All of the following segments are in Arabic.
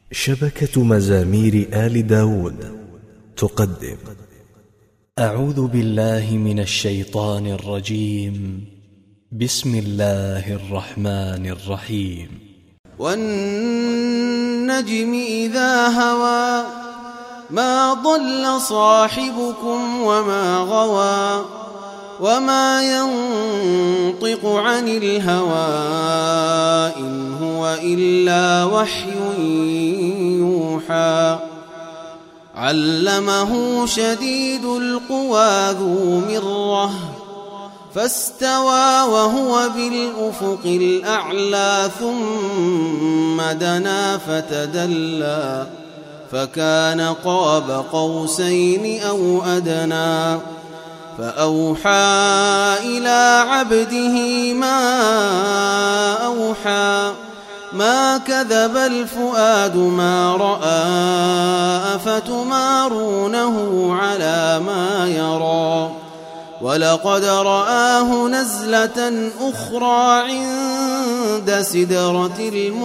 شبكة مزامير آل داود تقدم. أعوذ بالله من الشيطان الرجيم. بسم الله الرحمن الرحيم. والنجم إذا هوى ما ضل صاحبكم وما غوى وما ينطق عن الهوى إن هو إلا وحي يوحى. علمه شديد القوى ذو مرة فاستوى وهو بالأفق الأعلى ثم دنا فتدلى فكان قاب قوسين أو أدنى فأوحى إلى عبده ما أوحى ما كذب الفؤاد ما رأى أفتمارونه على ما يرى ولقد رآه نزلة أخرى عند سدرة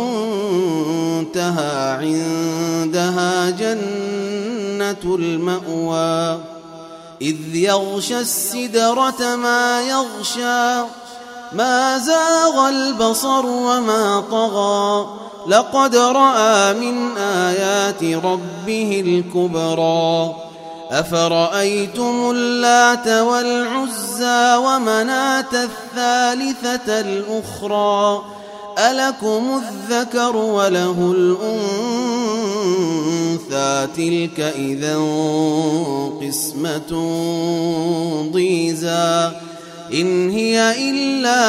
المنتهى عندها جنة المأوى إذ يغشى السدرة ما يغشى ما زاغ البصر وما طغى لقد رأى من آيات ربه الكبرى. أفرأيتم اللات والعزى ومناة الثالثة الأخرى ألكم الذكر وله الأنثى تلك إذا قسمة ضيزى إن هي إلا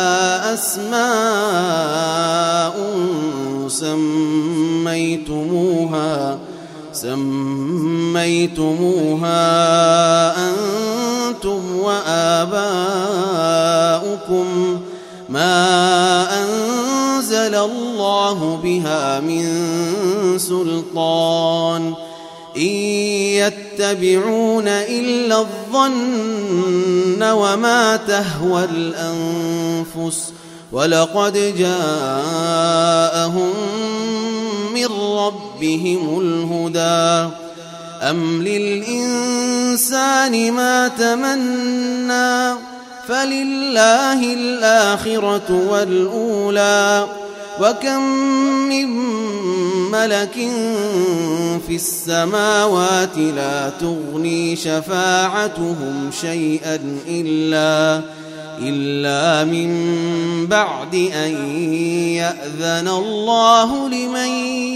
أسماء سميتموها أنتم وآباؤكم ما أنزل الله بها من سلطان إن يتبعون إلا الظن وما تهوى الأنفس ولقد جاءهم من ربهم الهدى. أم للإنسان ما تمنى فلله الآخرة والأولى وكم من ملك في السماوات لا تغني شفاعتهم شيئا إلا من بعد أن يأذن الله لمن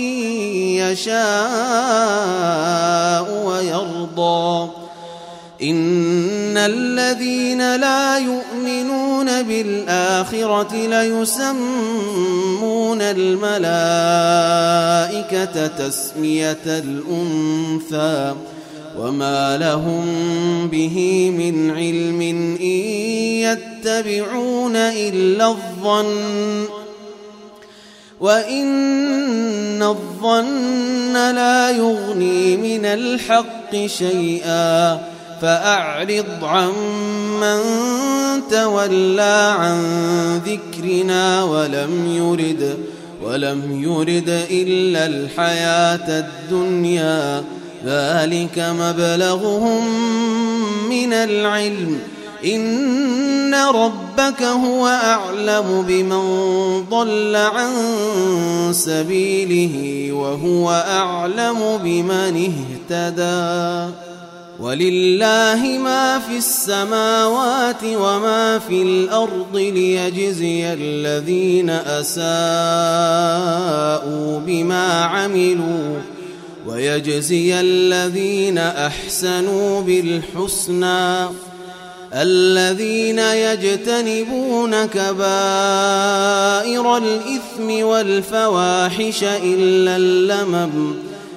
يشاء ويرضى. إن الذين لا يؤمنون بالآخرة ليسمون الملائكة تسمية الأنثى وما لهم به من علم إن يتبعون إلا الظن وإن الظن لا يغني من الحق شيئا فأعرض عمن تولى عن ذكرنا ولم يرد إلا الحياة الدنيا ذلك مبلغهم من العلم إن ربك هو أعلم بمن ضل عن سبيله وهو أعلم بمن اهتدى. ولله ما في السماوات وما في الأرض ليجزي الذين أساءوا بما عملوا ويجزي الذين أحسنوا بالحسنى. الذين يجتنبون كبائر الإثم والفواحش إلا اللمم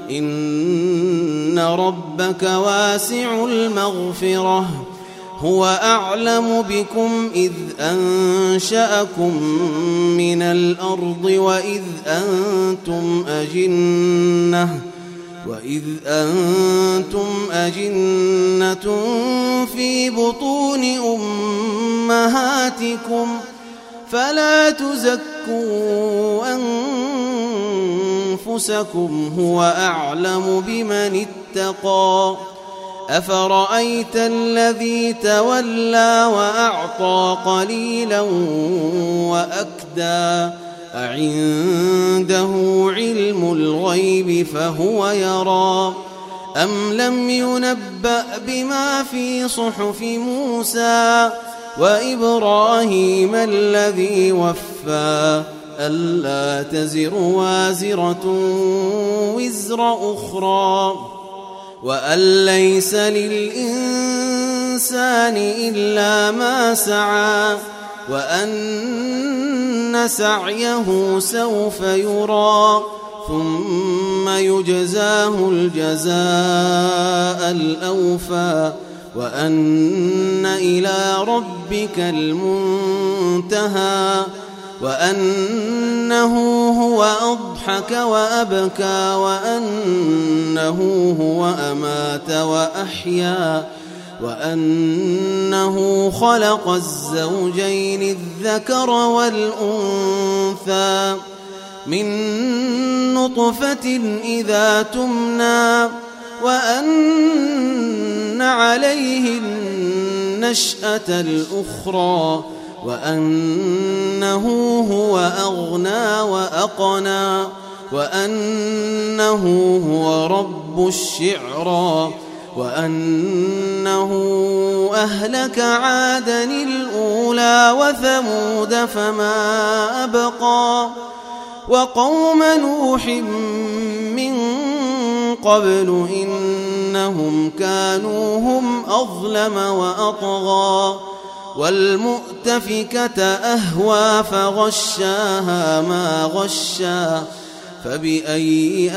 إن ربك واسع المغفرة هو أعلم بكم إذ أنشأكم من الأرض وإذ أنتم أجنة في بطون أمهاتكم فلا تزكوا أنفسكم هو أعلم بمن اتقى أفرأيت الذي تولى وأعطى قليلا وأكدى أعنده علم الغيب فهو يرى أم لم ينبأ بما في صحف موسى وإبراهيم الذي وفى ألا تزر وازرة وزر أخرى وأن ليس للإنسان إلا ما سعى وأن سعيه سوف يرى ثم يجزاه الجزاء الأوفى وأن إلى ربك المنتهى وأنه هو أضحك وأبكى وأنه هو أمات وأحيا وأنه خلق الزوجين الذكر والأنثى من نطفة إذا تمنى وأن عليه النشأة الأخرى وأنه هو أغنى وأقنى وأنه هو رب الشعرى وأنه أهلك عادا الأولى وثمود فما أبقى وقوم نوح من قبل إنهم كانوا هم أظلم وأطغى والمؤتفكة أهوى فغشاها ما غشا فبأي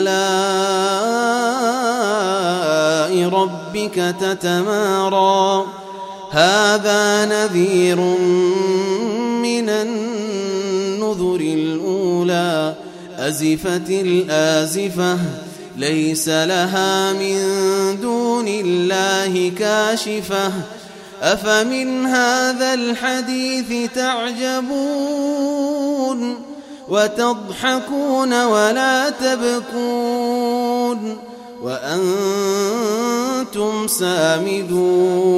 آلاء ربك تتمارى هذا نذير من النذر الأولى أزفت الآزفة ليس لها من دون الله كاشفة أفمن هذا الحديث تعجبون وتضحكون ولا تبكون وأنتم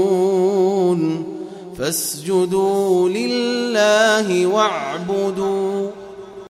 سامدون فاسجدوا لله واعبدوا